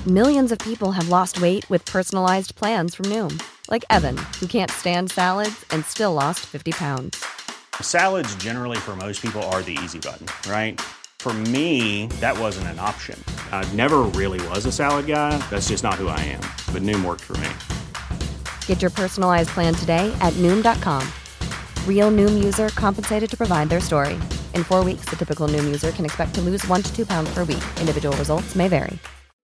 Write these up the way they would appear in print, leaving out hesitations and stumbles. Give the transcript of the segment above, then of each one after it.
Millions of people have lost weight with personalized plans from Noom. Like Evan, who can't stand salads and still lost 50 pounds. Salads generally for most people are the easy button, right? For me, that wasn't an option. I never really was a salad guy. That's just not who I am. But Noom worked for me. Get your personalized plan today at Noom.com. Real Noom user compensated to provide their story. In 4 weeks, the typical Noom user can expect to lose 1 to 2 pounds per week. Individual results may vary.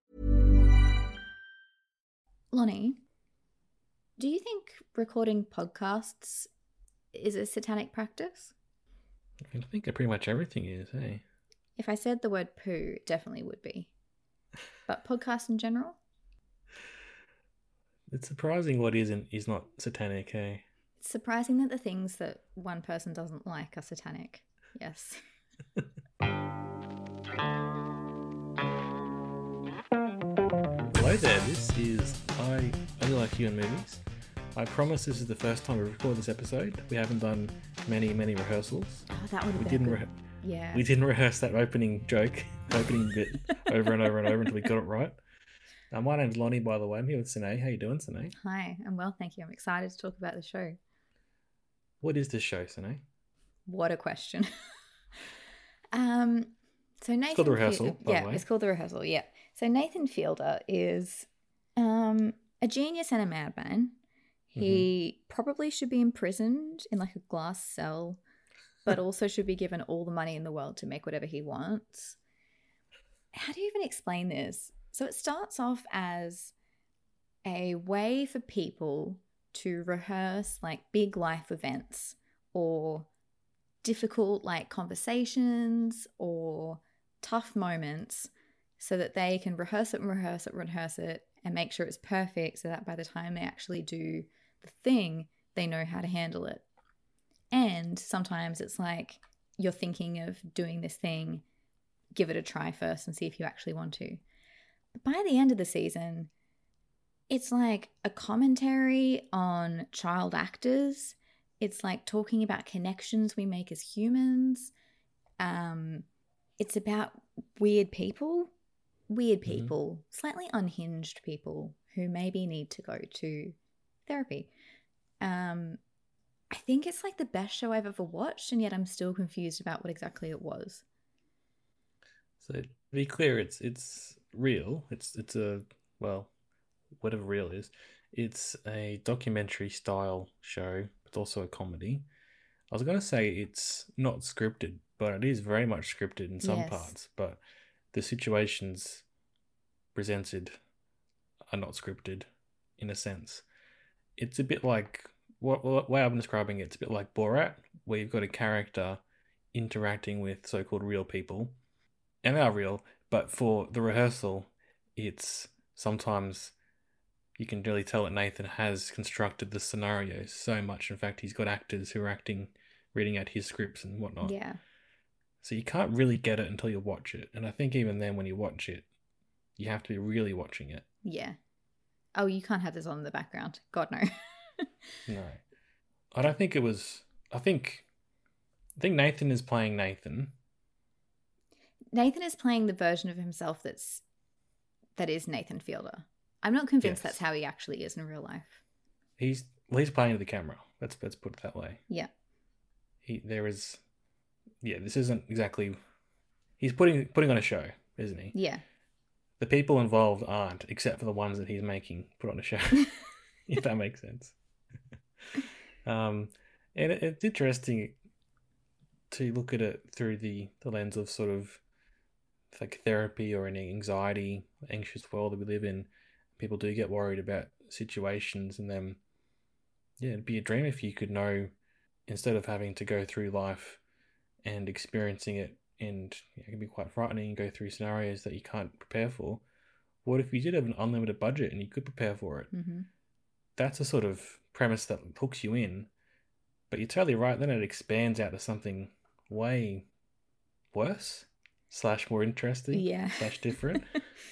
Lonnie, do you think recording podcasts is a satanic practice? I think pretty much everything is, eh? If I said the word poo, it definitely would be. But podcasts in general? It's surprising what is not satanic, eh? It's surprising that the things that one person doesn't like are satanic. Yes. Hello there, this is I Only Like You in Movies. I promise this is the first time we record this episode. We haven't done many rehearsals. Oh, that would have been Yeah. We didn't rehearse that opening bit over and over and over until we got it right. My name's Lonnie, by the way. I'm here with Sine. How you doing, Sine? Hi, I'm well, thank you. I'm excited to talk about the show. What is this show, Sine? What a question. So Nathan, it's called The Rehearsal, by the way. It's called The Rehearsal, yeah. So Nathan Fielder is a genius and a madman. He probably should be imprisoned in like a glass cell, but also should be given all the money in the world to make whatever he wants. How do you even explain this? So it starts off as a way for people to rehearse like big life events or difficult like conversations or tough moments so that they can rehearse it and make sure it's perfect so that by the time they actually do the thing, they know how to handle it. And sometimes it's like you're thinking of doing this thing, give it a try first and see if you actually want to. But by the end of the season, it's like a commentary on child actors. It's like talking about connections we make as humans. It's about weird people, slightly unhinged people who maybe need to go to therapy. I think it's like the best show I've ever watched, and yet I'm still confused about what exactly it was. So to be clear, it's real. It's a, well, whatever real is. It's a documentary style show. It's also a comedy. I was going to say it's not scripted, but it is very much scripted in some parts. But the situations presented are not scripted in a sense. It's a bit like, what way I'm describing it's a bit like Borat, where you've got a character interacting with so-called real people. And they are real, but for The Rehearsal, it's sometimes you can really tell that Nathan has constructed the scenarios so much. In fact, he's got actors who are reading out his scripts and whatnot. Yeah. So you can't really get it until you watch it. And I think even then when you watch it, you have to be really watching it. Yeah. Oh, you can't have this on in the background. God, no. No. I don't think it was... I think Nathan is playing Nathan. Nathan is playing the version of himself that is Nathan Fielder. I'm not convinced that's how he actually is in real life. He's playing to the camera. Let's put it that way. Yeah. This isn't exactly... He's putting on a show, isn't he? Yeah. The people involved aren't, except for the ones that he's making put on a show, if that makes sense. And it's interesting to look at it through the lens of sort of like therapy or an anxious world that we live in. People do get worried about situations, and then, it'd be a dream if you could know, instead of having to go through life and experiencing it, and it can be quite frightening and go through scenarios that you can't prepare for. What if you did have an unlimited budget and you could prepare for it? Mm-hmm. That's a sort of premise that hooks you in, but you're totally right. Then it expands out to something way worse / more interesting / different.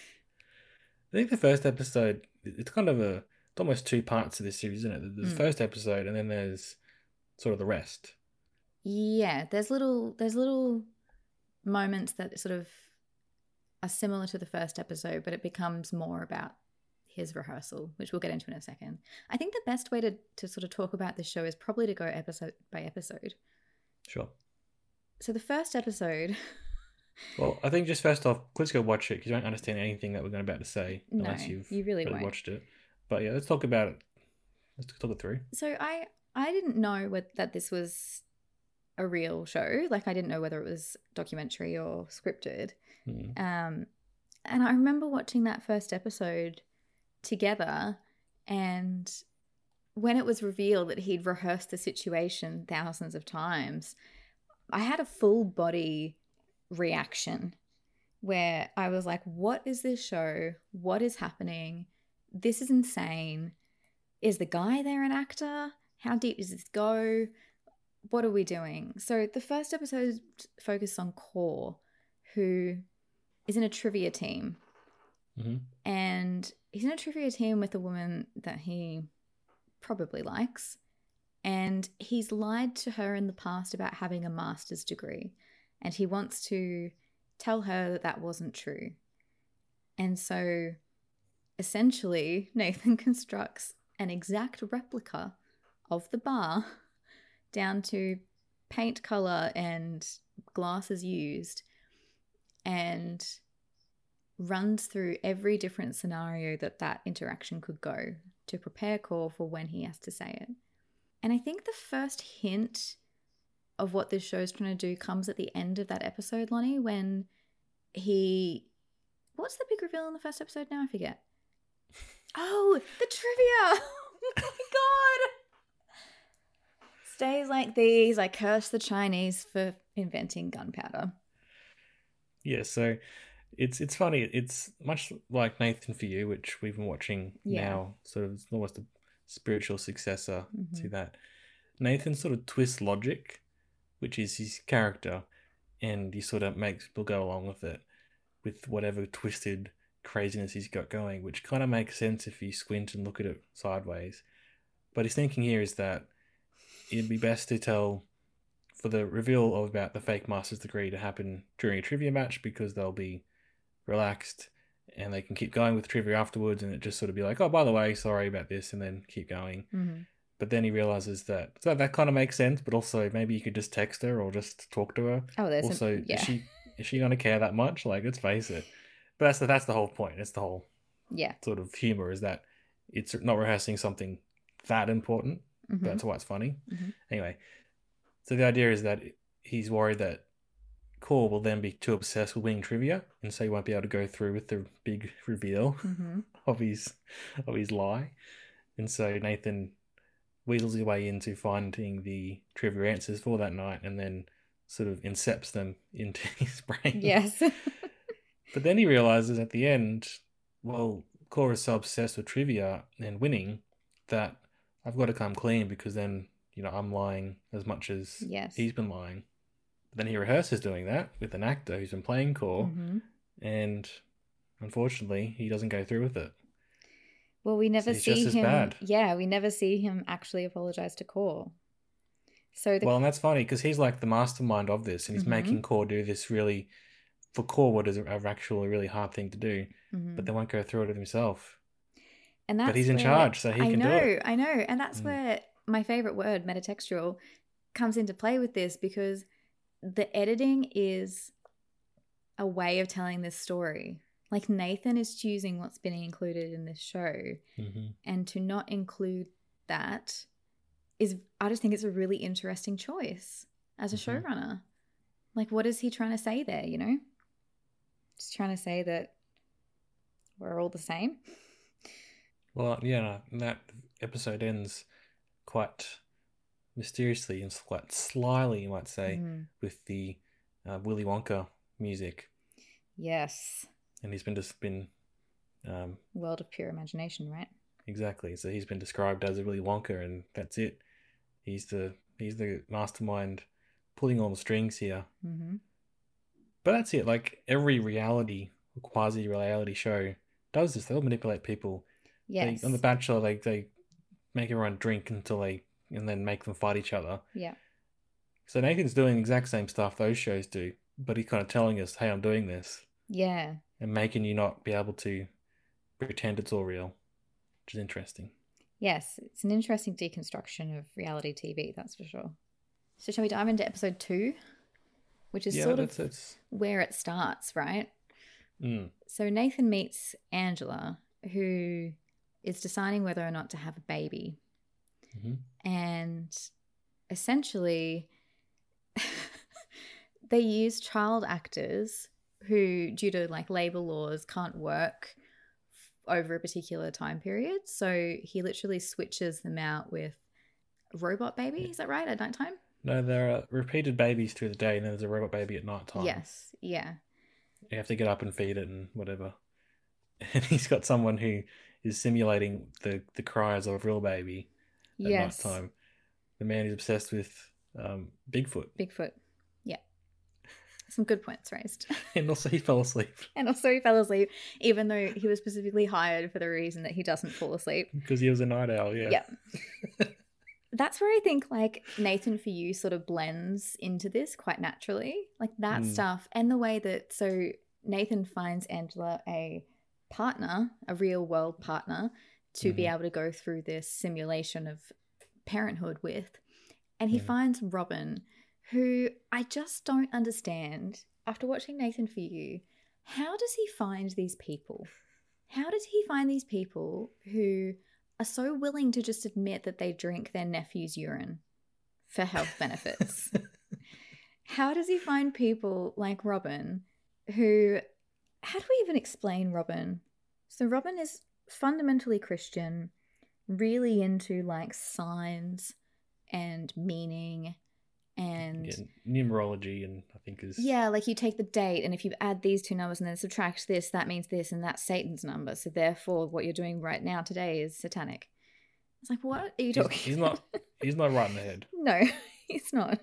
I think the first episode, it's kind of it's almost two parts to this series, isn't it? There's the first episode, and then there's sort of the rest. Yeah, there's little moments that sort of are similar to the first episode, but it becomes more about his rehearsal, which we'll get into in a second. I think the best way to sort of talk about this show is probably to go episode by episode. Sure. So the first episode... Well, I think just first off, let's go watch it because you don't understand anything that we're going about to say unless No, you've you really won't. watched it. But yeah, let's talk about it. Let's talk it through. So I didn't know that this was a real show. Like, I didn't know whether it was documentary or scripted. And I remember watching that first episode together, and when it was revealed that he'd rehearsed the situation thousands of times, I had a full body reaction where I was like, what is this show? What is happening? This is insane. Is the guy there an actor? How deep does this go? What are we doing? So the first episode focused on Core, who is in a trivia team. Mm-hmm. And he's in a trivia team with a woman that he probably likes. And he's lied to her in the past about having a master's degree. And he wants to tell her that that wasn't true. And so essentially, Nathan constructs an exact replica of the bar down to paint color and glasses used, and runs through every different scenario that interaction could go to prepare Core for when he has to say it. And I think the first hint of what this show's trying to do comes at the end of that episode, Lonnie, when what's the big reveal in the first episode now? I forget. Oh, the trivia! Oh my god! Days like these, I curse the Chinese for inventing gunpowder. Yeah, so it's funny. It's much like Nathan For You, which we've been watching now. Sort of almost a spiritual successor to that. Nathan sort of twists logic, which is his character, and he sort of makes people go along with it, with whatever twisted craziness he's got going, which kind of makes sense if you squint and look at it sideways. But his thinking here is that it'd be best to tell for the reveal of about the fake master's degree to happen during a trivia match, because they'll be relaxed and they can keep going with trivia afterwards, and it just sort of be like, oh, by the way, sorry about this, and then keep going. Mm-hmm. But then he realizes that that kind of makes sense, but also maybe you could just text her or just talk to her. Oh, there's also, is she going to care that much? Like, let's face it. But that's the whole point. It's the whole sort of humor, is that it's not rehearsing something that important. Mm-hmm. But that's why it's funny. Mm-hmm. Anyway, so the idea is that he's worried that Core will then be too obsessed with winning trivia, and so he won't be able to go through with the big reveal of his lie. And so Nathan weasels his way into finding the trivia answers for that night, and then sort of incepts them into his brain. Yes. But then he realizes at the end, well, Core is so obsessed with trivia and winning that I've got to come clean, because then, I'm lying as much as he's been lying. But then he rehearses doing that with an actor who's been playing Core, and unfortunately, he doesn't go through with it. Well, we never so see just him. As bad. Yeah, we never see him actually apologize to Core. So and that's funny, because he's like the mastermind of this, and he's making Core do this really, for Core, what is actually a really hard thing to do, but they won't go through it himself. And that's but he's in charge, so he can do it. I know. And that's where my favorite word, metatextual, comes into play with this, because the editing is a way of telling this story. Like, Nathan is choosing what's been included in this show, and to not include that I just think it's a really interesting choice as a showrunner. Like, what is he trying to say there, Just trying to say that we're all the same. Well, yeah, that episode ends quite mysteriously and quite slyly, you might say, with the Willy Wonka music. Yes. And he's been world of pure imagination, right? Exactly. So he's been described as a Willy Wonka, and that's it. He's the mastermind pulling all the strings here. But that's it. Like, every reality or quasi-reality show does this. They'll manipulate people. Yes. On The Bachelor, they make everyone drink and then make them fight each other. Yeah. So Nathan's doing the exact same stuff those shows do, but he's kind of telling us, hey, I'm doing this. Yeah. and making you not be able to pretend it's all real, which is interesting. Yes, it's an interesting deconstruction of reality TV, that's for sure. So shall we dive into episode 2? Which is sort of where it starts, right? Mm. So Nathan meets Angela, who is deciding whether or not to have a baby. Mm-hmm. And essentially, they use child actors who, due to like labor laws, can't work over a particular time period. So he literally switches them out with a robot baby. Is that right? At nighttime? No, there are repeated babies through the day, and then there's a robot baby at night time. Yes, yeah. You have to get up and feed it and whatever. And he's got someone who is simulating the cries of a real baby at night time. The man is obsessed with Bigfoot. Bigfoot, yeah. Some good points raised. And also he fell asleep. Even though he was specifically hired for the reason that he doesn't fall asleep. Because he was a night owl, yeah. Yeah. That's where I think like Nathan For You sort of blends into this quite naturally. Like that stuff and the way that, so Nathan finds Angela a partner, a real world partner to be able to go through this simulation of parenthood with. And he finds Robin, who I just don't understand. After watching Nathan For You, how does he find these people? How does he find these people who are so willing to just admit that they drink their nephew's urine for health benefits? How does he find people like Robin who, how do we even explain Robin? So Robin is fundamentally Christian, really into like signs and meaning and numerology, and I think is like you take the date and if you add these two numbers and then subtract this, that means this, and that's Satan's number, so therefore what you're doing right now today is satanic. It's like, what are you talking about? He's not right in the head. No, he's not.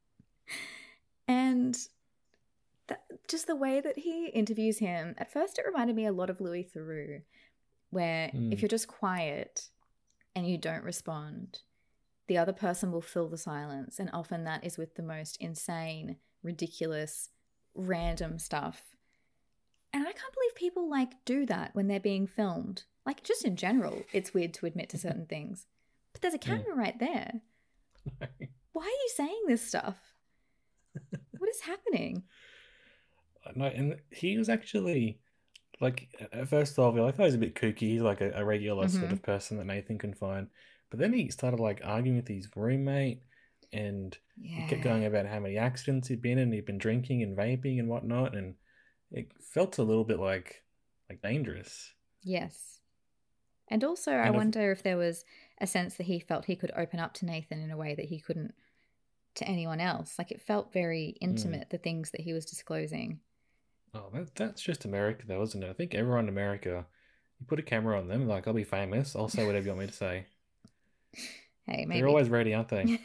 And just the way that he interviews him, at first it reminded me a lot of Louis Theroux, where if you're just quiet and you don't respond, the other person will fill the silence. And often that is with the most insane, ridiculous, random stuff. And I can't believe people like do that when they're being filmed. Like just in general, it's weird to admit to certain things. But there's a camera right there. Why are you saying this stuff? What is happening? No, and he was actually like, at first off, I thought he was a bit kooky. He's like a regular sort of person that Nathan can find. But then he started like arguing with his roommate, and he kept going about how many accidents he'd been in. And he'd been drinking and vaping and whatnot, and it felt a little bit like dangerous. Yes. And also, I wonder if there was a sense that he felt he could open up to Nathan in a way that he couldn't to anyone else. Like it felt very intimate, the things that he was disclosing. Oh, that's just America though, isn't it? I think everyone in America, you put a camera on them, like, I'll be famous, I'll say whatever you want me to say. Hey, maybe. They're always ready, aren't they?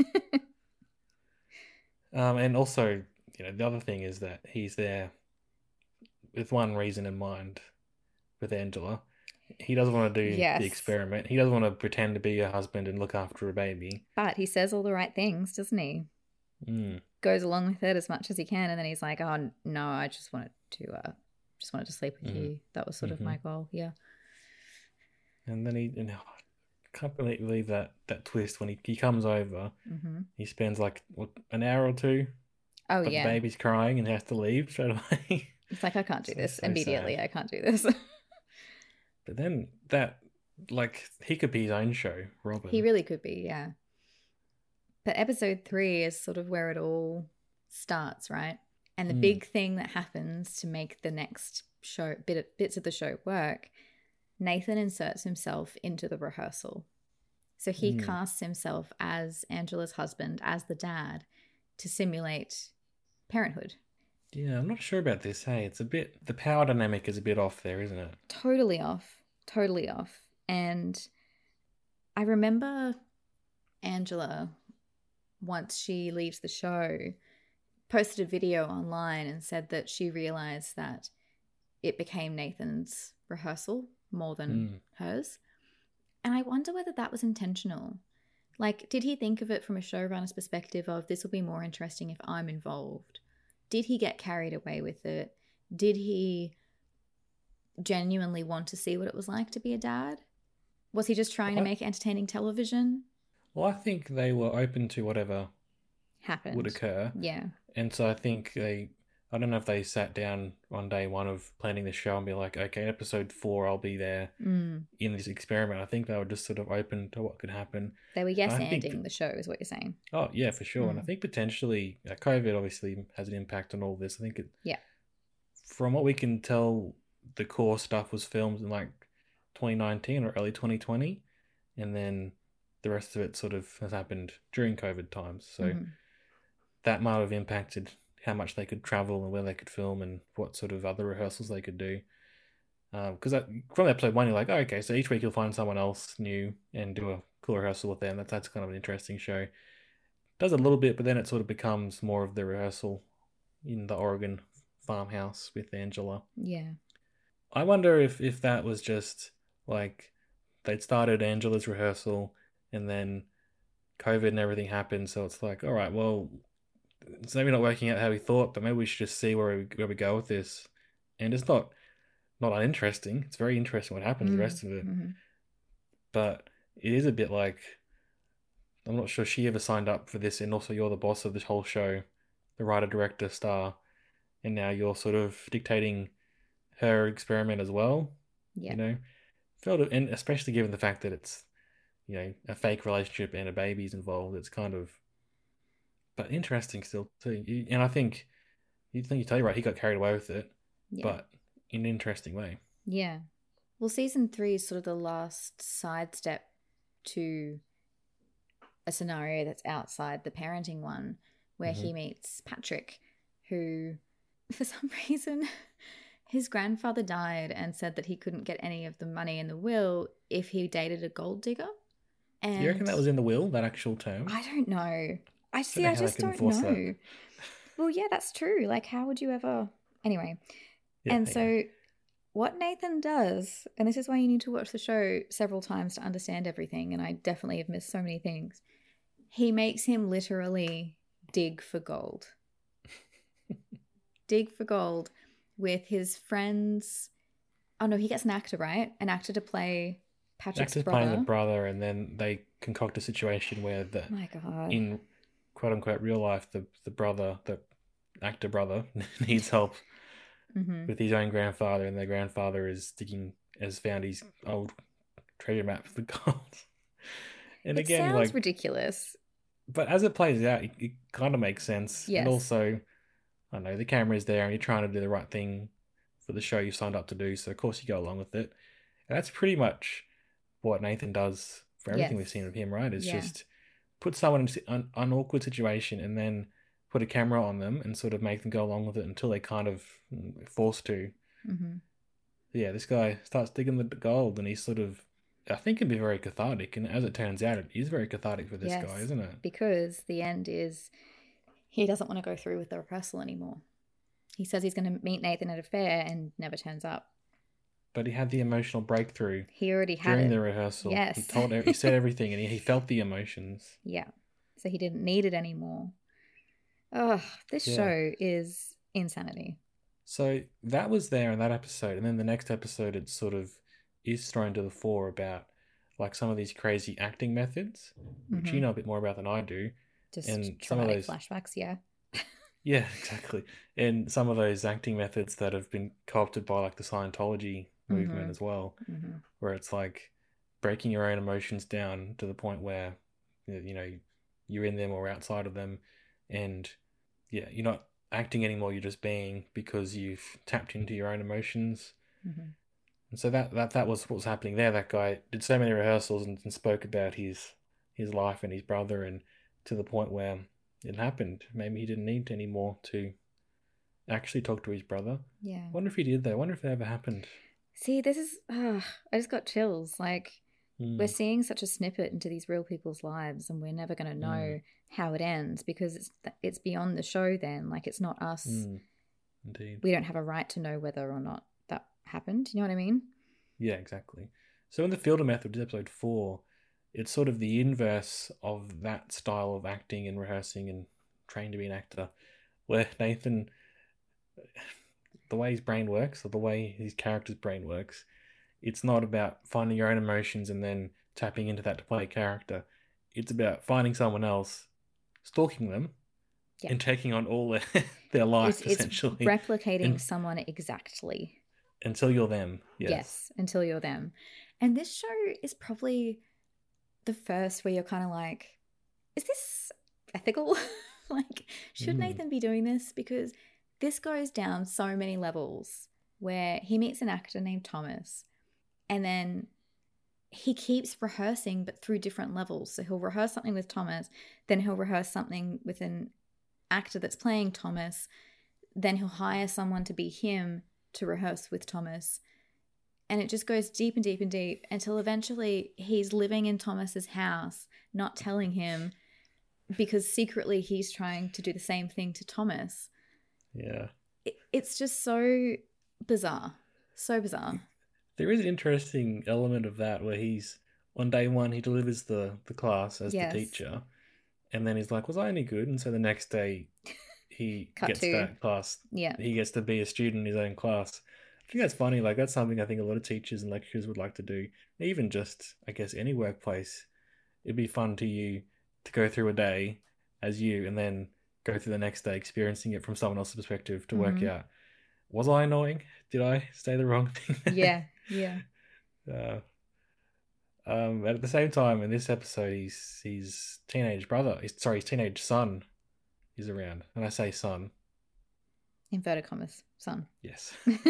And also, the other thing is that he's there with one reason in mind with Angela. He doesn't want to do the experiment. He doesn't want to pretend to be a husband and look after a baby. But he says all the right things, doesn't he? Goes along with it as much as he can, and then he's like, "Oh no, I just wanted to sleep with you. That was sort of my goal." Yeah. And then I can't believe that twist when he comes over. He spends like an hour or two. Oh but the baby's crying and has to leave straight away. It's like, I can't do this immediately. Sad. I can't do this. But then that, like, he could be his own show, Robin. He really could be, yeah. But episode 3 is sort of where it all starts, right? And the big thing that happens to make the next show, bits of the show work, Nathan inserts himself into the rehearsal. So he casts himself as Angela's husband, as the dad, to simulate parenthood. Yeah, I'm not sure about this, hey. The power dynamic is a bit off there, isn't it? Totally off. And I remember Angela, once she leaves the show, posted a video online and said that she realized that it became Nathan's rehearsal more than hers. And I wonder whether that was intentional. Like, did he think of it from a showrunner's perspective of, this will be more interesting if I'm involved? Did he get carried away with it? Did he genuinely want to see what it was like to be a dad? Was he just trying to What? make entertaining television? Well, I think they were open to whatever Happened. would occur. Yeah. And so I think I don't know if they sat down on day one of planning the show and be like, okay, episode 4, I'll be there in this experiment. I think they were just sort of open to what could happen. They were I think- yes-anding the show, is what you're saying. Oh, yeah, for sure. And I think potentially COVID obviously has an impact on all this. I think Yeah. from what we can tell, the core stuff was filmed in like 2019 or early 2020. And then the rest of it sort of has happened during COVID times. So that might have impacted how much they could travel and where they could film and what sort of other rehearsals they could do. Because from episode 1, you're like, oh, okay, so each week you'll find someone else new and do a cool rehearsal with them. That's kind of an interesting show. Does a little bit, but then it sort of becomes more of the rehearsal in the Oregon farmhouse with Angela. Yeah. I wonder if that was just like they'd started Angela's rehearsal and then COVID and everything happened. So it's like, all right, well, it's maybe not working out how we thought, but maybe we should just see where we go with this. And it's not uninteresting. It's very interesting what happens the rest of it. But it is a bit like, I'm not sure she ever signed up for this, and also you're the boss of this whole show, the writer, director, star, and now you're sort of dictating her experiment as well. Yeah. You know, and especially given the fact that it's, you know, a fake relationship and a baby's involved, it's kind of, but interesting still too. And I think you tell you right, he got carried away with it, but in an interesting way. Yeah. Well, season 3 is sort of the last sidestep to a scenario that's outside the parenting one, where he meets Patrick, who, for some reason, his grandfather died and said that he couldn't get any of the money in the will if he dated a gold digger. And You reckon that was in the will, that actual term? I don't know. I know how they just can don't enforce know. that. Well, yeah, that's true. Like, how would you ever? Anyway, Yeah, and yeah. so what Nathan does, and this is why you need to watch the show several times to understand everything, and I definitely have missed so many things. He makes him literally dig for gold. Dig for gold with his friends. Oh no, he gets an actor, right? An actor to play Patrick's Actor's brother. playing the brother, and then they concoct a situation where Oh my God. in quote unquote real life, the brother, the actor brother, needs help with his own grandfather, and their grandfather has found his old treasure map for the gold. And It again, sounds like, ridiculous. but as it plays out, it kind of makes sense. Yes. And also, I don't know, the camera's there and you're trying to do the right thing for the show you signed up to do, so of course you go along with it. And that's pretty much what Nathan does for everything we've Yes. seen of him, right? It's Yeah. just put someone in an awkward situation and then put a camera on them and sort of make them go along with it until they kind of forced to. Yeah, this guy starts digging the gold, and he's sort of, I think, can be very cathartic. And as it turns out, it is very cathartic for this Yes. guy, isn't it? Because the end is he doesn't want to go through with the rehearsal anymore. He says he's going to meet Nathan at a fair and never turns up. But he had the emotional breakthrough He already had during it. the rehearsal. Yes. He said everything, and he felt the emotions. Yeah. So he didn't need it anymore. Oh, this Yeah. show is insanity. So that was there in that episode, and then the next episode, it sort of is thrown to the fore about like some of these crazy acting methods, which you know a bit more about than I do. Just And some of traumatic those- flashbacks, yeah. Yeah, exactly. And some of those acting methods that have been co-opted by like the Scientology movement as well, where it's like breaking your own emotions down to the point where, you know, you're in them or outside of them, and yeah, you're not acting anymore, you're just being, because you've tapped into your own emotions. And so that was what was happening there. That guy did so many rehearsals and spoke about his life and his brother, and to the point where it happened. Maybe he didn't need anymore to actually talk to his brother. Yeah. I wonder if he did though. I wonder if it ever happened. See, this is, I just got chills. Like, we're seeing such a snippet into these real people's lives, and we're never going to know how it ends because it's beyond the show then. Like, it's not us. Indeed. We don't have a right to know whether or not that happened. You know what I mean? Yeah, exactly. So in the Fielder Method, which is episode 4, it's sort of the inverse of that style of acting and rehearsing and trained to be an actor, where Nathan, the way his brain works, or the way his character's brain works, it's not about finding your own emotions and then tapping into that to play a character. It's about finding someone else, stalking them, Yeah. and taking on all their life, essentially. It's replicating And- someone exactly. until you're them. Yes, until you're them. And this show is probably the first where you're kind of like, is this ethical? Like, should Nathan be doing this? Because this goes down so many levels where he meets an actor named Thomas, and then he keeps rehearsing, but through different levels. So he'll rehearse something with Thomas, then he'll rehearse something with an actor that's playing Thomas, then he'll hire someone to be him to rehearse with Thomas. And it just goes deep and deep and deep until eventually he's living in Thomas's house, not telling him, because secretly he's trying to do the same thing to Thomas. Yeah. It's just so bizarre. So bizarre. There is an interesting element of that where he's, on day one, he delivers the class as Yes. the teacher. And then he's like, was I any good? And so the next day, he Cut gets to- that class. Yeah. He gets to be a student in his own class. I think that's funny. Like, that's something I think a lot of teachers and lecturers would like to do. Even just, I guess, any workplace. It'd be fun to you to go through a day as you and then go through the next day experiencing it from someone else's perspective to work out, was I annoying? Did I say the wrong thing? Yeah. At the same time, in this episode, his teenage son is around. And I say son. Inverted commas, son. Yes.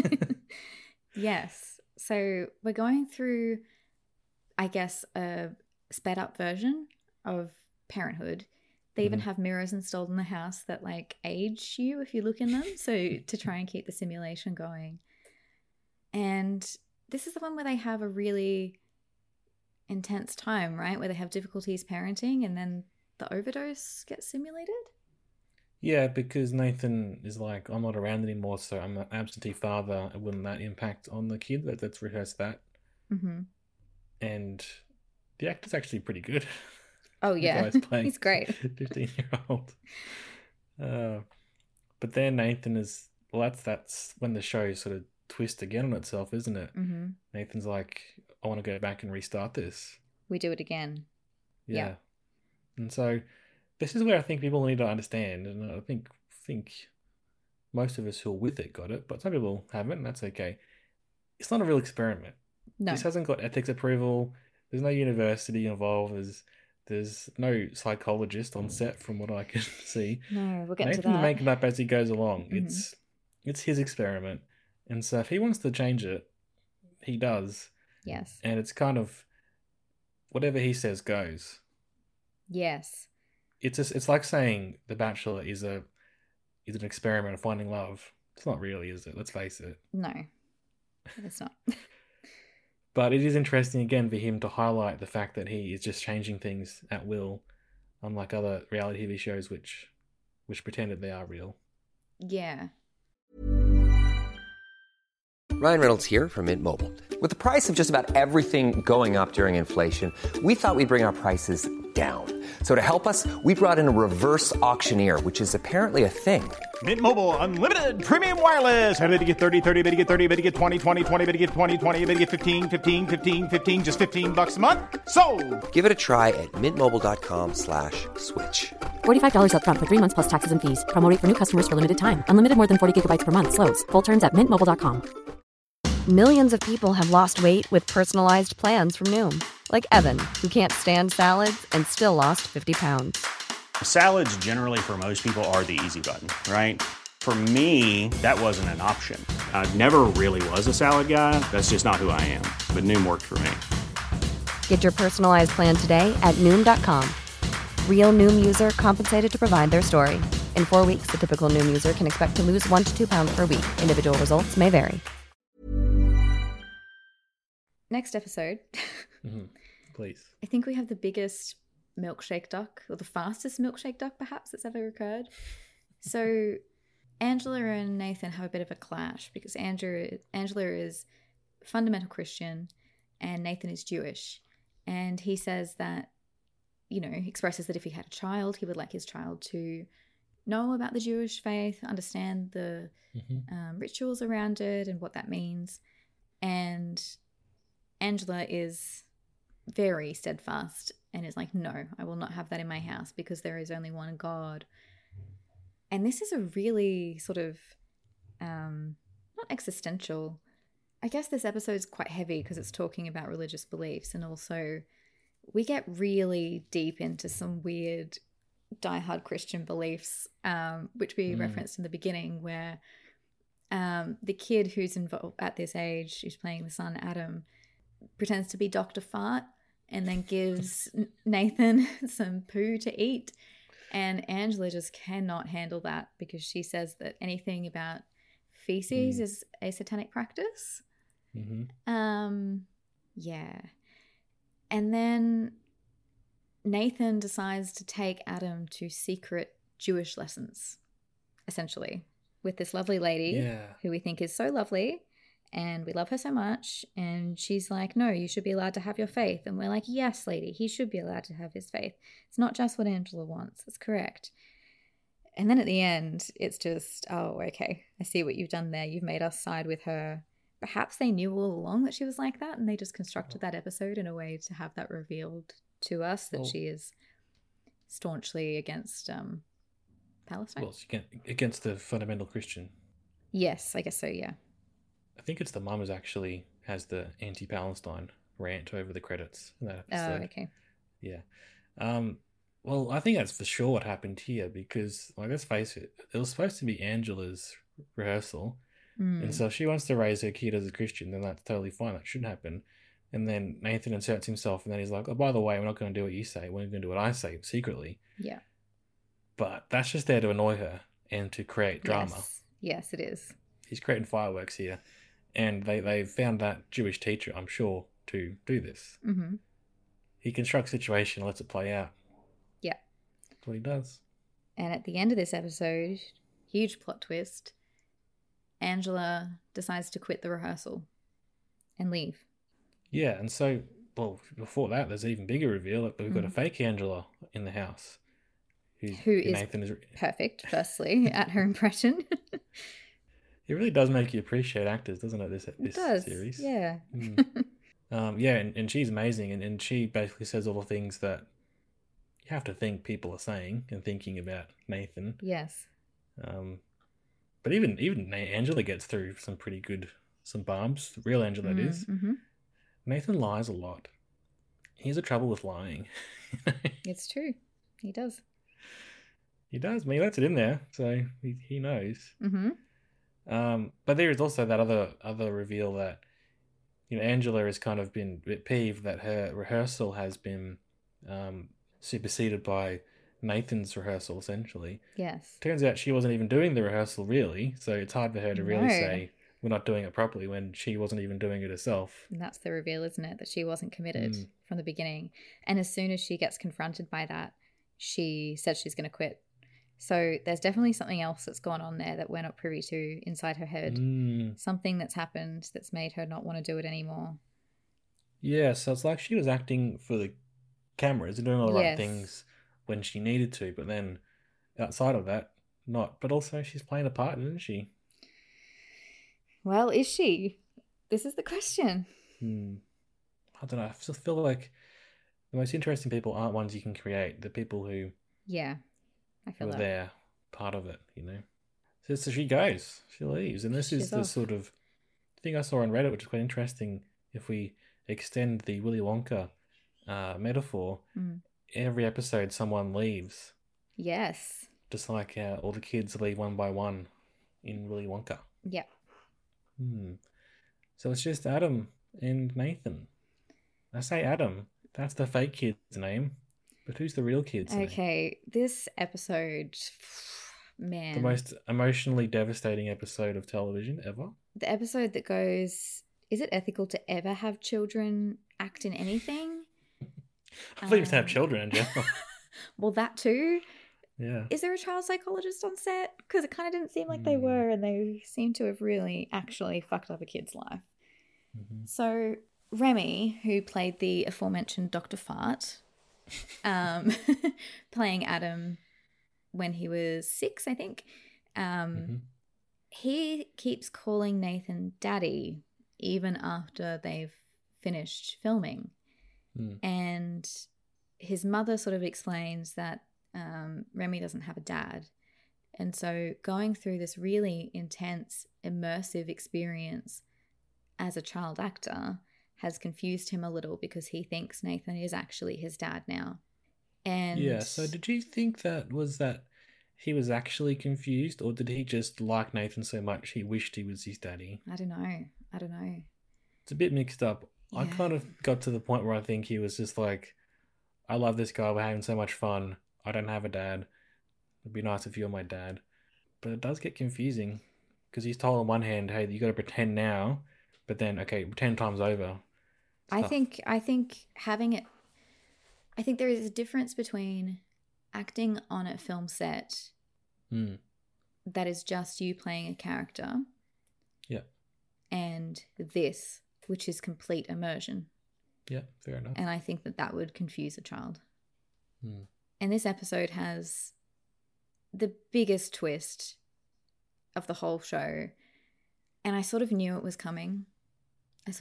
Yes. So we're going through, I guess, a sped up version of Parenthood. They even have mirrors installed in the house that like age you if you look in them. So to try and keep the simulation going. And this is the one where they have a really intense time, right? Where they have difficulties parenting and then the overdose gets simulated. Yeah, because Nathan is like, I'm not around anymore, so I'm an absentee father. Wouldn't that impact on the kid? Let's rehearse that. Mm-hmm. And the actor's actually pretty good. Oh, The yeah. guy's playing He's great. 15-year-old. But then Nathan is, well, that's when the show sort of twists again on itself, isn't it? Mm-hmm. Nathan's like, I want to go back and restart this. We do it again. Yeah. Yeah. And so this is where I think people need to understand, and I think most of us who are with it got it, but some people haven't, and that's okay. It's not a real experiment. No. This hasn't got ethics approval. There's no university involved. There's no psychologist on set, from what I can see. No, we'll get to Nathan's that. making up as he goes along. Mhm. It's his experiment, and so if he wants to change it, he does. Yes. And it's kind of whatever he says goes. Yes. It's like saying The Bachelor is an experiment of finding love. It's not really, is it? Let's face it. No, it's not. But it is interesting again for him to highlight the fact that he is just changing things at will, unlike other reality TV shows which pretend that they are real. Yeah. Ryan Reynolds here from Mint Mobile. With the price of just about everything going up during inflation, we thought we'd bring our prices down. So to help us, we brought in a reverse auctioneer, which is apparently a thing. Mint Mobile Unlimited Premium Wireless. How to get 30, 30, bit to get 30, bit to get 20, 20, 20, bit to get 20, 20, bit to get 15, 15, 15, 15, just $15 a month? Sold! Give it a try at mintmobile.com/switch. $45 up front for 3 months plus taxes and fees. Promo rate for new customers for limited time. Unlimited more than 40 gigabytes per month. Slows full terms at mintmobile.com. Millions of people have lost weight with personalized plans from Noom, like Evan, who can't stand salads and still lost 50 pounds. Salads generally for most people are the easy button, right? For me, that wasn't an option. I never really was a salad guy. That's just not who I am. But Noom worked for me. Get your personalized plan today at Noom.com. Real Noom user compensated to provide their story. In 4 weeks, the typical Noom user can expect to lose 1 to 2 pounds per week. Individual results may vary. Next episode, Please. I think we have the biggest milkshake duck, or the fastest milkshake duck perhaps that's ever occurred. So Angela and Nathan have a bit of a clash because Angela is fundamental Christian and Nathan is Jewish. And he says that, he expresses that if he had a child, he would like his child to know about the Jewish faith, understand the rituals around it and what that means. And Angela is very steadfast and is like, no, I will not have that in my house because there is only one God. And this is a really sort of, not existential. I guess this episode is quite heavy because it's talking about religious beliefs, and also we get really deep into some weird diehard Christian beliefs, which we referenced in the beginning, where the kid who's involved at this age, who's playing the son Adam, pretends to be Dr. Fart and then gives Nathan some poo to eat. And Angela just cannot handle that because she says that anything about feces is a satanic practice. Yeah. And then Nathan decides to take Adam to secret Jewish lessons, essentially, with this lovely lady who we think is so lovely and we love her so much. And she's like, no, you should be allowed to have your faith. And we're like, yes, lady, he should be allowed to have his faith. It's not just what Angela wants. That's correct. And then at the end, it's just, oh, okay, I see what you've done there. You've made us side with her. Perhaps they knew all along that she was like that, and they just constructed that episode in a way to have that revealed to us, that she is staunchly against Palestine. Well, it's against the fundamental Christian. Yes, I guess so, yeah. I think it's the mum who actually has the anti-Palestine rant over the credits in that episode. Oh, okay. Yeah. Well, I think that's for sure what happened here because, like, let's face it, it was supposed to be Angela's rehearsal. And so if she wants to raise her kid as a Christian, then that's totally fine. That shouldn't happen. And then Nathan inserts himself, and then he's like, oh, by the way, we're not going to do what you say. We're going to do what I say secretly. Yeah. But that's just there to annoy her and to create drama. Yes, it is. He's creating fireworks here. And they found that Jewish teacher, I'm sure, to do this. Mm-hmm. He constructs a situation and lets it play out. Yeah. That's what he does. And at the end of this episode, huge plot twist, Angela decides to quit the rehearsal and leave. Yeah, and so, well, before that, there's an even bigger reveal that we've got a fake Angela in the house. Who is perfect, firstly, at her impression. It really does make you appreciate actors, doesn't it, this series? Yeah. Yeah, and she's amazing, and she basically says all the things that you have to think people are saying and thinking about Nathan. Yes. But even Angela gets through some bombs. The real Angela, that is. Mm-hmm. Nathan lies a lot. He has a trouble with lying. It's true. He does. He does. I mean, he lets it in there, so he knows. Mm-hmm. But there is also that other reveal that, you know, Angela has kind of been a bit peeved that her rehearsal has been superseded by Nathan's rehearsal, essentially. Yes. Turns out she wasn't even doing the rehearsal, really, so it's hard for her to really say we're not doing it properly when she wasn't even doing it herself. And that's the reveal, isn't it? That she wasn't committed from the beginning. And as soon as she gets confronted by that, she says she's going to quit. So there's definitely something else that's gone on there that we're not privy to inside her head. Something that's happened that's made her not want to do it anymore. Yeah, so it's like she was acting for the cameras and doing all the right things when she needed to, but then outside of that, not. But also she's playing a part, isn't she? Well, is she? This is the question. I don't know. I just feel like the most interesting people aren't ones you can create. The people who I feel were that. there, part of it, you know. So she goes. She leaves. And this is the sort of thing I saw on Reddit, which is quite interesting. If we extend the Willy Wonka metaphor, every episode someone leaves. Yes. Just like all the kids leave one by one in Willy Wonka. Yeah. So it's just Adam and Nathan. I say Adam. That's the fake kid's name. But who's the real kid's name? Okay, this episode, man. The most emotionally devastating episode of television ever. The episode that goes, is it ethical to ever have children act in anything? I thought you were to have children in general. Well, that too. Yeah. Is there a child psychologist on set? Because it kind of didn't seem like they were, and they seem to have really actually fucked up a kid's life. So Remy, who played the aforementioned Dr. Fart, playing Adam, when he was 6, I think. Mhm. He keeps calling Nathan daddy even after they've finished filming. Mm. And his mother sort of explains that Remy doesn't have a dad. And so going through this really intense, immersive experience as a child actor has confused him a little because he thinks Nathan is actually his dad now. And Yeah, so did you think that he was actually confused, or did he just like Nathan so much he wished he was his daddy? I don't know. It's a bit mixed up. I Yeah. kind of got to the point where I think he was just like, I love this guy, we're having so much fun. I don't have a dad. It'd be nice if you're my dad. But it does get confusing because he's told on one hand, hey, you got to pretend now, but then, okay, pretend time's over. It's I tough. think having it, I think there is a difference between acting on a film set Mm. that is just you playing a character Yeah. and this, which is complete immersion. Yeah, fair enough. And I think that would confuse a child. Mm. And this episode has the biggest twist of the whole show. And I sort of knew it was coming. And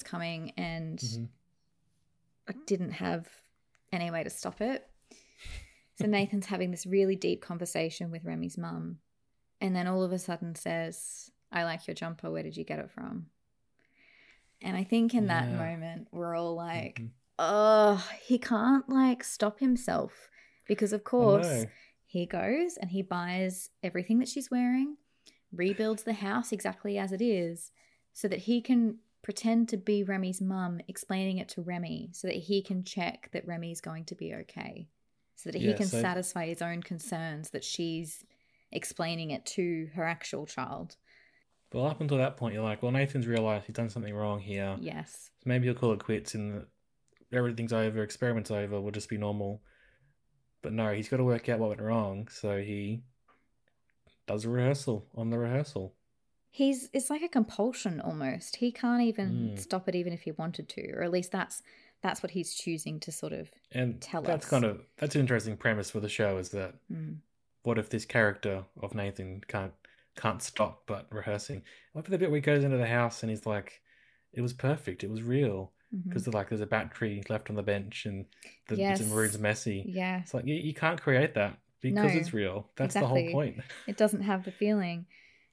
Mhm. I didn't have any way to stop it. So Nathan's having this really deep conversation with Remy's mum. And then all of a sudden says, I like your jumper. Where did you get it from? And I think in that Yeah. moment, we're all like, Mhm. oh, he can't like stop himself. Because of I course, know. he goes and he buys everything that she's wearing, rebuilds the house exactly as it is, so that he can pretend to be Remy's mum, explaining it to Remy, so that he can check that Remy's going to be okay, so that he Yeah, can so- satisfy his own concerns that she's explaining it to her actual child. Well, up until that point, you're like, well, Nathan's realised he's done something wrong here. Yes. So maybe he'll call it quits and everything's over, experiment's over, we'll just be normal. But no, he's got to work out what went wrong, so he does a rehearsal on the rehearsal. It's like a compulsion almost. He can't even Mm. stop it even if he wanted to, or at least that's what he's choosing to sort of And tell that's us. that's an interesting premise for the show, is that Mm. what if this character of Nathan can't stop but rehearsing? What if the bit where he goes into the house and he's like, it was perfect, it was real, because there's a battery left on the bench and the Yes. room's messy. Yeah. It's like you can't create that because No, it's real. That's the whole exactly. point. It doesn't have the feeling.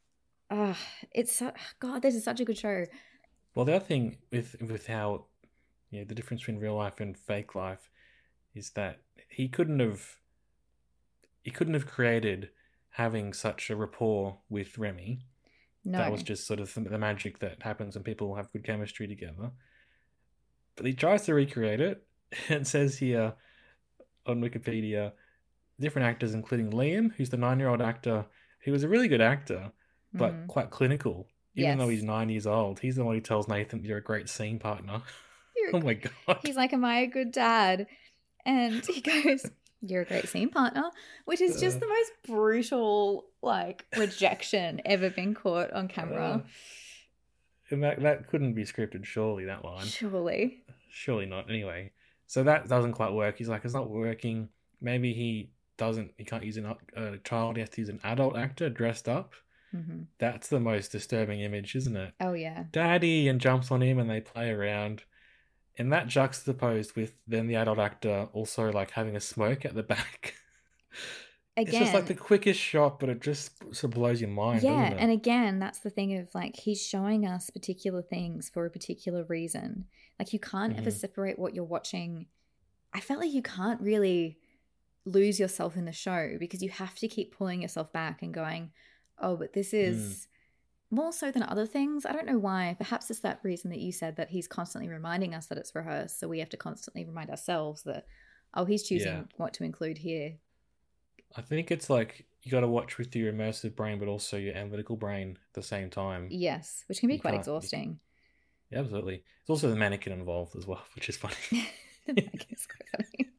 God, this is such a good show. Well, the other thing with how, the difference between real life and fake life is that he couldn't have created having such a rapport with Remy. No. That was just sort of the magic that happens when people have good chemistry together. But he tries to recreate it. It says here on Wikipedia, different actors, including Liam, who's the 9-year-old actor, who was a really good actor, but quite clinical. Even though Yes. he's 9 years old, he's the one who tells Nathan, you're a great scene partner. Oh my God. He's like, am I a good dad? And he goes, you're a great scene partner, which is just the most brutal, like, rejection ever been caught on camera. And that couldn't be scripted, surely, that line. Surely. Surely not. Anyway, so that doesn't quite work. He's like, it's not working. Maybe he can't use a child. He has to use an adult actor dressed up. Mm-hmm. That's the most disturbing image, isn't it? Oh, yeah. Daddy, and jumps on him and they play around. And that juxtaposed with then the adult actor also like having a smoke at the back. Again, It's just like the quickest shot, but it just sort of blows your mind, yeah, doesn't it? and again, that's the thing of like he's showing us particular things for a particular reason. Like you can't ever separate what you're watching. I felt like you can't really lose yourself in the show because you have to keep pulling yourself back and going, oh, but this is more so than other things. I don't know why. Perhaps it's that reason that you said that he's constantly reminding us that it's rehearsed. So we have to constantly remind ourselves that, oh, he's choosing what to include here. I think it's like you got to watch with your immersive brain, but also your analytical brain at the same time. Yes, which can be You quite can't- exhausting. Yeah, absolutely. There's also the mannequin involved as well, which is funny. I guess quite funny.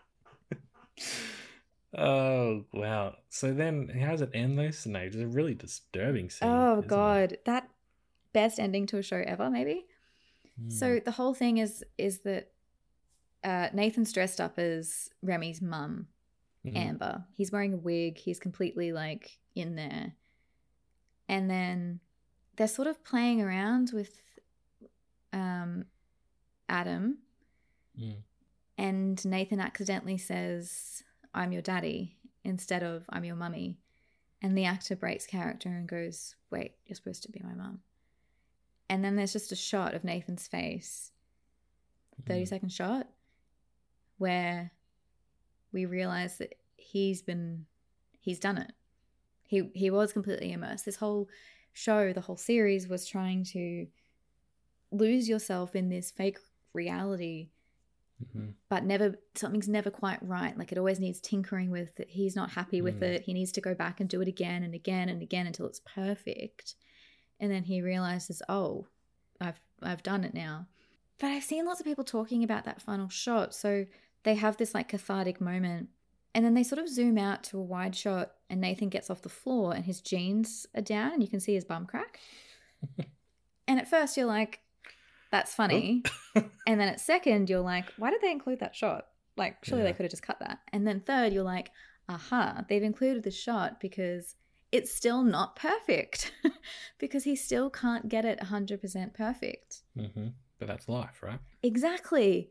Oh, wow. So then how does it end though, Sinead? It's a really disturbing scene. Oh isn't it? God, that best ending to a show ever, maybe. Hmm. So the whole thing is that Nathan's dressed up as Remy's mum, Amber. He's wearing a wig. He's completely like in there. And then they're sort of playing around with Adam. And Nathan accidentally says, "I'm your daddy," instead of "I'm your mummy." And the actor breaks character and goes, "Wait, you're supposed to be my mum." And then there's just a shot of Nathan's face, 30-second shot, where we realize that he's done it. He was completely immersed. This whole show, the whole series, was trying to lose yourself in this fake reality, but something's never quite right. Like, it always needs tinkering with it. He's not happy with it. He needs to go back and do it again and again and again until it's perfect. And then he realizes, oh, I've done it now. But I've seen lots of people talking about that final shot. So they have this like cathartic moment, and then they sort of zoom out to a wide shot, and Nathan gets off the floor and his jeans are down and you can see his bum crack. And at first you're like, that's funny. And then at second you're like, why did they include that shot? Like, surely they could have just cut that. And then third you're like, aha, they've included the shot because it's still not perfect. Because he still can't get it 100% perfect. But that's life, right? Exactly.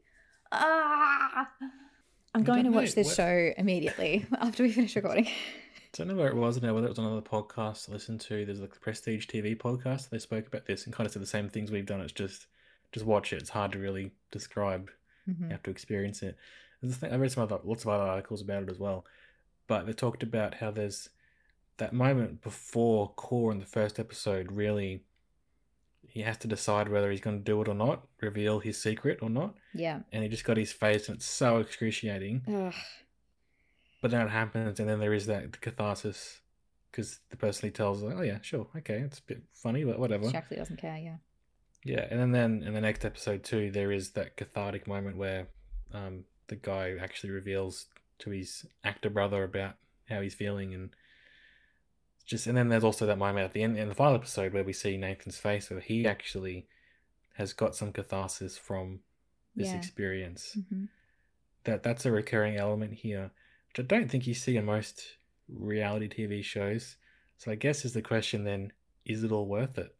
I'm going to watch this show immediately after we finish recording. I don't know where it was now, whether it was another podcast to listen to. There's like the Prestige TV podcast. They spoke about this and kind of said the same things we've done. It's just watch it. It's hard to really describe. You have to experience it. I read lots of other articles about it as well. But they talked about how there's that moment before Core in the first episode, really, he has to decide whether he's going to do it or not, reveal his secret or not. Yeah. And he just got his face, and it's so excruciating. Ugh. But then it happens, and then there is that catharsis, because the person he tells, like, oh yeah, sure, okay, it's a bit funny, but whatever. She actually doesn't care, yeah. Yeah, and then in the next episode too, there is that cathartic moment where the guy actually reveals to his actor brother about how he's feeling, and then there's also that moment at the end in the final episode where we see Nathan's face, where he actually has got some catharsis from this experience. That's a recurring element here, which I don't think you see in most reality TV shows. So I guess is the question then, is it all worth it?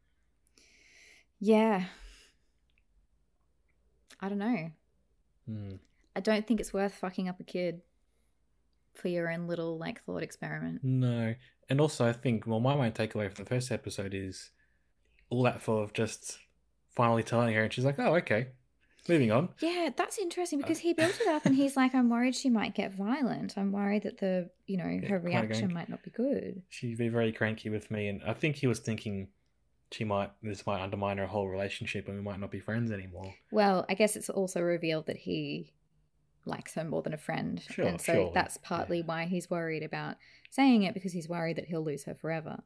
Yeah. I don't know. I don't think it's worth fucking up a kid for your own little like thought experiment. No. And also I think, well, my main takeaway from the first episode is all that for just finally telling her, and she's like, oh, okay. Moving on. Yeah, that's interesting because he built it up and he's like, I'm worried she might get violent. I'm worried that her reaction might not be good. She'd be very cranky with me, and I think he was thinking this might undermine our whole relationship and we might not be friends anymore. Well, I guess it's also revealed that he likes her more than a friend. Sure, and so that's partly why he's worried about saying it, because he's worried that he'll lose her forever.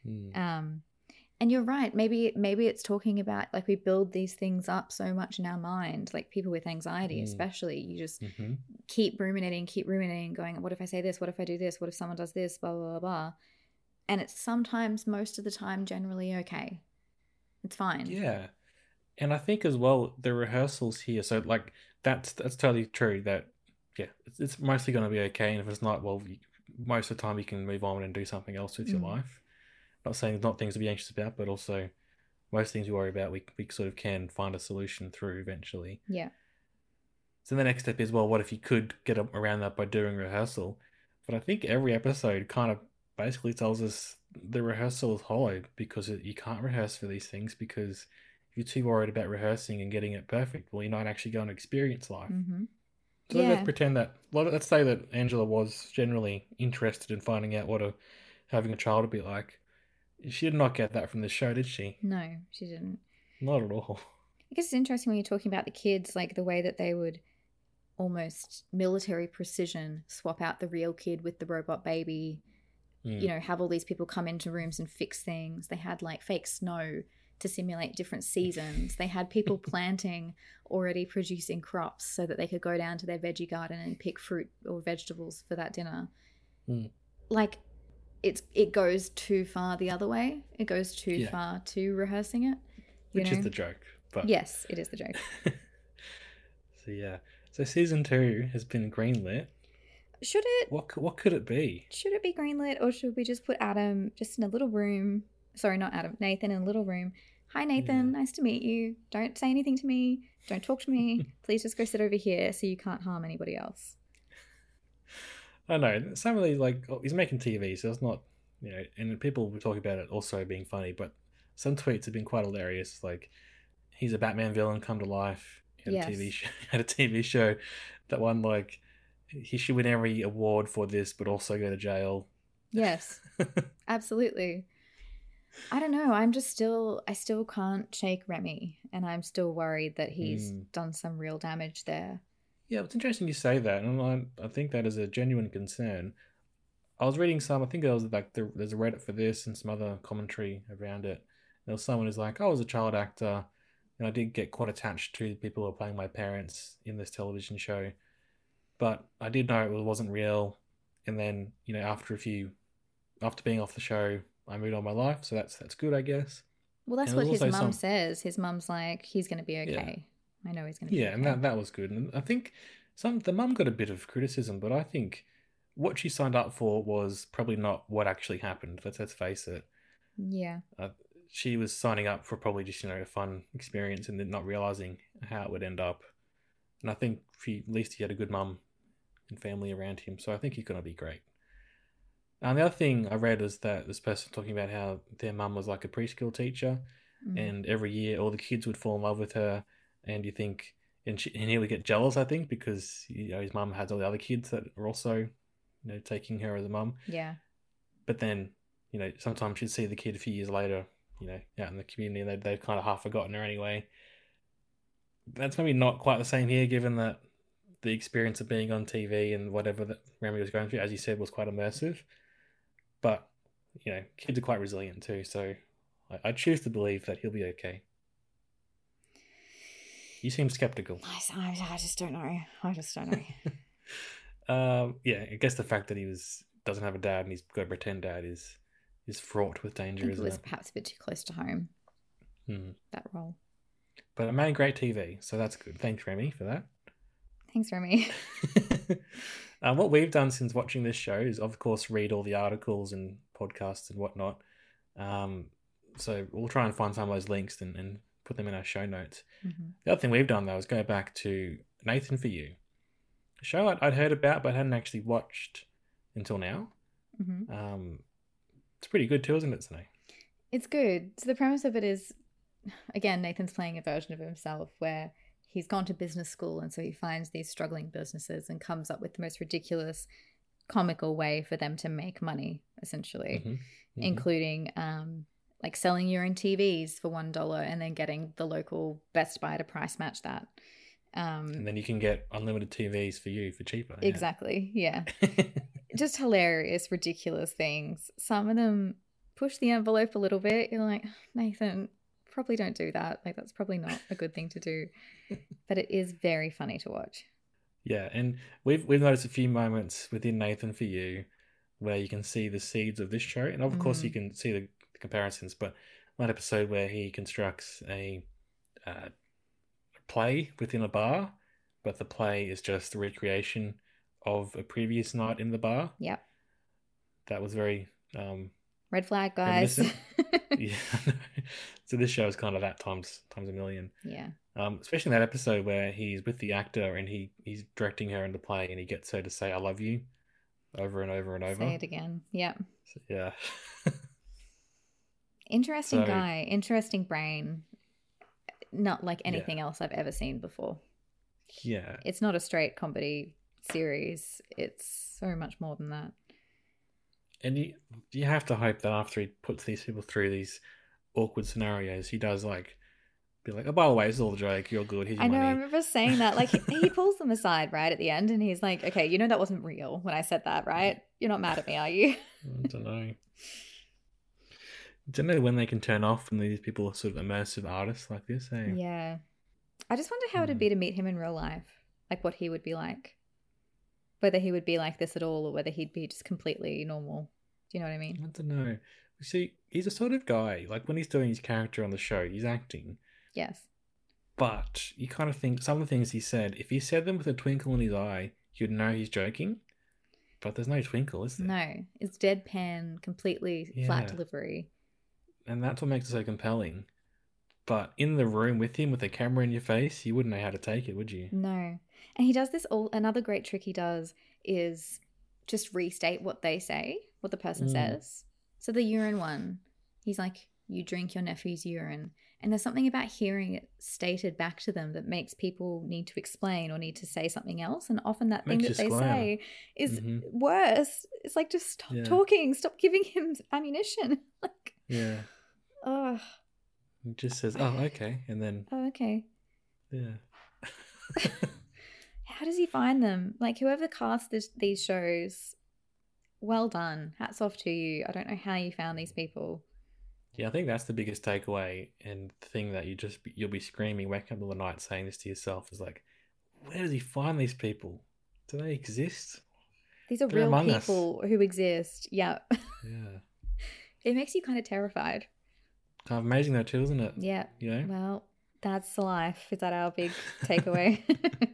And you're right. Maybe it's talking about, like, we build these things up so much in our mind, like people with anxiety especially. You just keep ruminating, going, what if I say this? What if I do this? What if someone does this? Blah, blah, blah, blah. And it's sometimes, most of the time, generally okay. It's fine. Yeah. And I think as well, the rehearsals here, so like that's totally true that, yeah, it's mostly going to be okay. And if it's not, well, most of the time you can move on and do something else with your life. Not saying there's not things to be anxious about, but also most things you worry about, we sort of can find a solution through eventually. Yeah. So the next step is, well, what if you could get around that by doing rehearsal? But I think every episode kind of basically tells us the rehearsal is hollow, because you can't rehearse for these things, because if you're too worried about rehearsing and getting it perfect, well, you're not actually going to experience life. So let's pretend that, let's say that Angela was generally interested in finding out what having a child would be like. She did not get that from this show, did she? No, she didn't. Not at all. I guess it's interesting when you're talking about the kids, like the way that they would almost military precision swap out the real kid with the robot baby, have all these people come into rooms and fix things. They had like fake snow to simulate different seasons. They had people planting already producing crops so that they could go down to their veggie garden and pick fruit or vegetables for that dinner. Like, it goes too far the other way. It goes too far to rehearsing it. Which is the joke. But yes, it is the joke. So season 2 has been greenlit. Should it What could it be? should it be greenlit, or should we just put Adam just in a little room? Sorry, not Adam, Nathan in a little room. Hi, Nathan. Yeah. Nice to meet you. Don't say anything to me. Don't talk to me. Please just go sit over here so you can't harm anybody else. I know some of these, like, he's making TV, so it's not, and people will talk about it also being funny, but some tweets have been quite hilarious. Like, he's a Batman villain come to life. He had Yes. a TV show. Had a TV show that won, like, he should win every award for this, but also go to jail. Yes, absolutely. I don't know. I still can't shake Remy, and I'm still worried that he's done some real damage there. Yeah, it's interesting you say that, and I think that is a genuine concern. I was reading some, I think there was like there's a Reddit for this and some other commentary around it. There was someone who's like, I was a child actor, and I did get quite attached to the people who were playing my parents in this television show, but I did know it wasn't real. And then, after being off the show, I moved on my life, so that's good, I guess. Well, that's And what there's his also mum says. His mum's like, he's going to be okay. I know he's going to be Yeah, okay. and that was good. And I think the mum got a bit of criticism, but I think what she signed up for was probably not what actually happened. Let's face it. Yeah. She was signing up for probably just a fun experience and then not realizing how it would end up. And I think at least he had a good mum and family around him, so I think he's gonna be great. And the other thing I read is that this person talking about how their mum was like a preschool teacher, and every year all the kids would fall in love with her, and you think, and he would get jealous, I think, because his mum has all the other kids that are also taking her as a mum. Yeah. But then sometimes she'd see the kid a few years later, out in the community, and they'd kind of half forgotten her anyway. That's maybe not quite the same here, given that the experience of being on TV and whatever that Remy was going through, as you said, was quite immersive. But kids are quite resilient too, so I choose to believe that he'll be okay. You seem skeptical. I just don't know. I just don't know. Yeah, I guess the fact that he doesn't have a dad and he's got to pretend dad is fraught with I danger, think it isn't was it? perhaps a bit too close to home, that role. But it made great TV, so that's good. Thanks, Remy, for that. Thanks, Remy. What we've done since watching this show is, of course, read all the articles and podcasts and whatnot. So we'll try and find some of those links and put them in our show notes. The other thing we've done, though, is go back to Nathan For You, a show I'd heard about but hadn't actually watched until now. It's pretty good too, isn't it, Sine? It's good. So the premise of it is, again, Nathan's playing a version of himself where he's gone to business school, and so he finds these struggling businesses and comes up with the most ridiculous, comical way for them to make money, essentially, including like selling your own TVs for $1 and then getting the local Best Buy to price match that. And then you can get unlimited TVs for you for cheaper. Yeah. Exactly, yeah. Just hilarious, ridiculous things. Some of them push the envelope a little bit. You're like, Nathan, probably don't do that. Like, that's probably not a good thing to do. But it is very funny to watch. Yeah, and we've noticed a few moments within Nathan For You where you can see the seeds of this show, and of course you can see the comparisons. But one episode where he constructs a play within a bar, but the play is just a recreation of a previous night in the bar. Yep. That was very Red flag, guys. yeah. So this show is kind of that times a million. Yeah. Especially in that episode where he's with the actor and he's directing her in the play, and he gets her to say "I love you" over and over and over. Say it again. Yep. So, yeah. Interesting guy. Interesting brain. Not like anything else I've ever seen before. Yeah. It's not a straight comedy series. It's so much more than that. And you have to hope that after he puts these people through these awkward scenarios, he does be like, oh, by the way, this is all a joke. You're good. Here's your I know. money. I remember saying that. Like, he pulls them aside right at the end, and he's like, "Okay, that wasn't real when I said that, right? You're not mad at me, are you?" I don't know. Don't know when they can turn off from these people are sort of immersive artists like this. Eh? Yeah. I just wonder how it'd be to meet him in real life. Like, what he would be like. Whether he would be like this at all, or whether he'd be just completely normal. Do you know what I mean? I don't know. You see, he's a sort of guy, like when he's doing his character on the show, he's acting. Yes. But you kind of think some of the things he said, if he said them with a twinkle in his eye, you'd know he's joking. but there's no twinkle, is there? No, it's deadpan, completely flat Yeah. delivery. And that's what makes it so compelling. But in the room with him with a camera in your face, you wouldn't know how to take it, would you? No. And he does this another great trick he does is just restate what they say, what the person says. So the urine one, he's like, you drink your nephew's urine. And there's something about hearing it stated back to them that makes people need to explain or need to say something else. And often that thing Makes that you they squirm. say is worse. It's like, just stop talking. Stop giving him ammunition. Like, Yeah. oh, It just says, oh, okay. And then, okay. yeah. How does he find them? Like, whoever cast these shows, well done. Hats off to you. I don't know how you found these people. Yeah, I think that's the biggest takeaway and thing that you'll be screaming, wake up in the middle of the night saying this to yourself is like, where does he find these people? Do they exist? These are They're real among us. people who exist. Yeah. Yeah. It makes you kind of terrified. Kind of amazing though too, isn't it? Yeah. You know? Well, that's the life. Is that our big takeaway?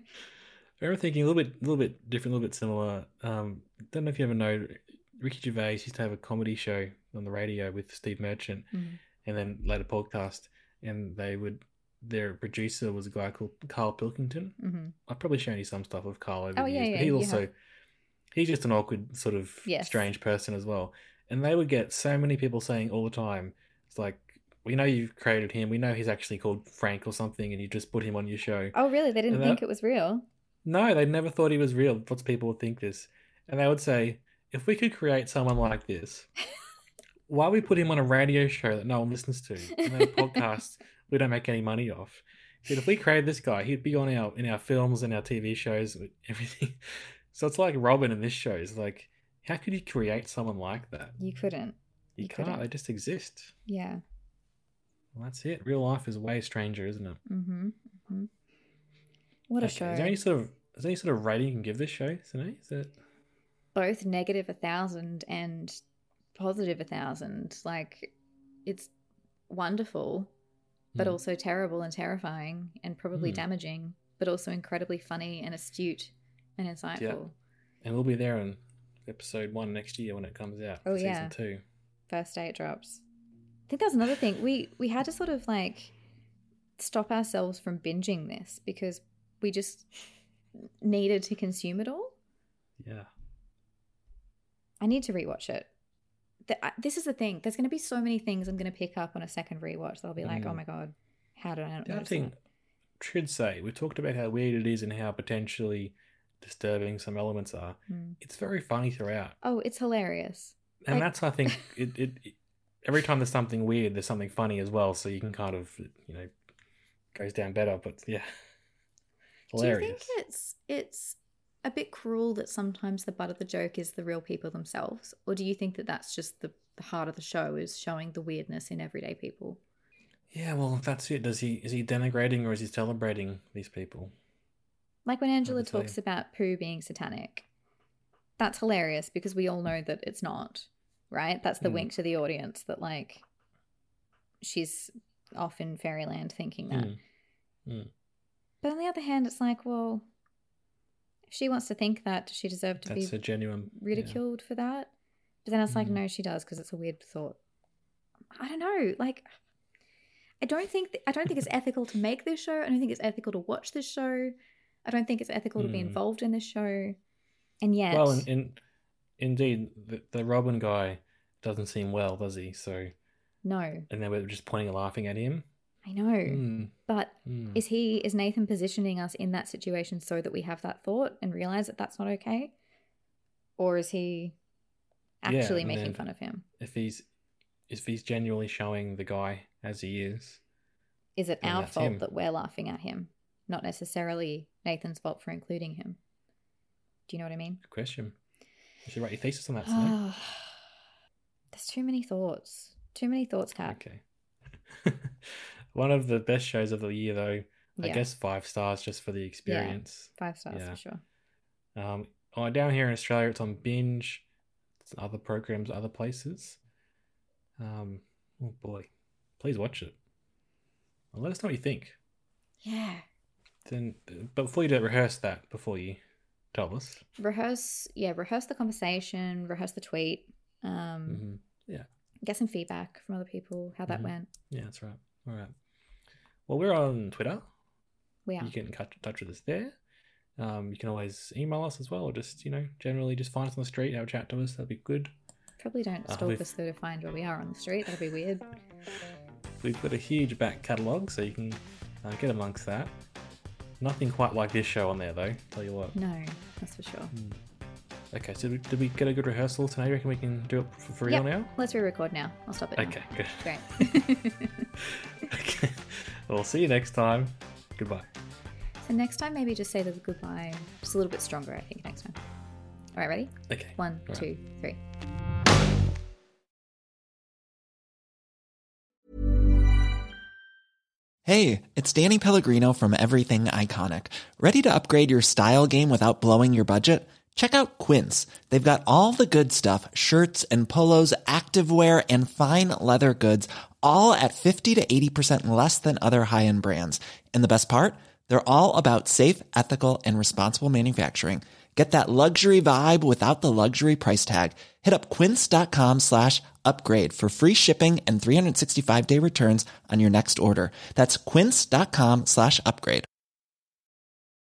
I remember thinking a little bit different, a little bit similar. Don't know if you ever know, Ricky Gervais used to have a comedy show on the radio with Steve Merchant, and then later podcast, and their producer was a guy called Carl Pilkington. I've probably shown you some stuff of Carl over the years, but he's just an awkward sort of strange person as well. And they would get so many people saying all the time, it's like, we know you've created him, we know he's actually called Frank or something, and you just put him on your show. Oh, really? They didn't And think it was real? No, they never thought he was real. Lots of people would think this. And they would say, if we could create someone like this, why we put him on a radio show that no one listens to, and then a podcast we don't make any money off? He said, if we created this guy, he'd be on in our films and our TV shows, everything. So it's like Robin in this show. It's like, how could you create someone like that? You couldn't. You can't. couldn't. They just exist. Yeah. Well, that's it. Real life is way stranger, isn't it? Mm-hmm. Mm-hmm. What a Okay, show. Is there any sort of rating you can give this show, Sine? Is it? Both negative 1,000 and positive 1,000. Like, it's wonderful, but also terrible and terrifying and probably damaging, but also incredibly funny and astute and insightful. Yeah. And we'll be there in episode 1 next year when it comes out. Oh, for yeah. Season 2. First day it drops. I think that was another thing. We had to sort of like stop ourselves from binging this because we just needed to consume it all. Yeah. I need to rewatch it. This is the thing. There's going to be so many things I'm going to pick up on a second rewatch that I'll be like, oh my God, how did I not The other notice thing that? should say, we talked about how weird it is and how potentially disturbing some elements are. It's very funny throughout. Oh, it's hilarious. And that's, I think, it every time there's something weird, there's something funny as well. So you can kind of, goes down better. But yeah, hilarious. Do you think it's a bit cruel that sometimes the butt of the joke is the real people themselves? Or do you think that that's just the heart of the show is showing the weirdness in everyday people? Yeah, well, that's it. Is he denigrating or is he celebrating these people? Like when Angela would say. talks about poo being satanic, that's hilarious because we all know that it's not, right? That's the wink to the audience that, like, she's off in fairyland thinking that. But on the other hand, it's like, well, if she wants to think that, does she deserve to That's be a genuine ridiculed for that? But then it's like, no, she does because it's a weird thought. I don't know. Like, I don't think it's ethical to make this show. I don't think it's ethical to watch this show. I don't think it's ethical to be involved in this show. And yet, Well, indeed, the Robin guy doesn't seem well, does he? So no, and then we're just pointing and laughing at him. I know. But is Nathan positioning us in that situation so that we have that thought and realize that that's not okay? Or is he actually and making then fun of him? If he's genuinely showing the guy as he is it then our that's fault him. that we're laughing at him? Not necessarily Nathan's fault for including him. Do you know what I mean? Good question. You should write your thesis on that, Snake. There's too many thoughts. Too many thoughts, Kat. Okay. One of the best shows of the year, though. I Yeah. guess 5 stars just for the experience. 5 stars Yeah. for sure. Down here in Australia, it's on Binge. It's other programs, other places. Oh boy, please watch it. And let us know what you think. Yeah. Then, but before you do it, rehearse that before you tell us. Rehearse the conversation, rehearse the tweet. Yeah. Get some feedback from other people, how that went. Yeah, that's right. All right. Well, we're on Twitter. We are. You can get in touch with us there. You can always email us as well, or just, generally just find us on the street, have a chat to us. That'd be good. Probably don't stalk us though to find where we are on the street. That'd be weird. We've got a huge back catalogue, so you can get amongst that. Nothing quite like this show on there, though. Tell you what. No, that's for sure. Okay, so did we get a good rehearsal tonight? You reckon we can do it for real now? Let's re-record now. I'll stop it. Okay, good. Great. Okay. Well, see you next time. Goodbye. So next time, maybe just say the goodbye just a little bit stronger, I think, next time. All right, ready? Okay. 1, All 2, 3. Hey, it's Danny Pellegrino from Everything Iconic. Ready to upgrade your style game without blowing your budget? Check out Quince. They've got all the good stuff, shirts and polos, activewear, and fine leather goods, all at 50 to 80% less than other high-end brands. And the best part? They're all about safe, ethical, and responsible manufacturing. Get that luxury vibe without the luxury price tag. Hit up quince.com/upgrade for free shipping and 365-day returns on your next order. That's quince.com/upgrade.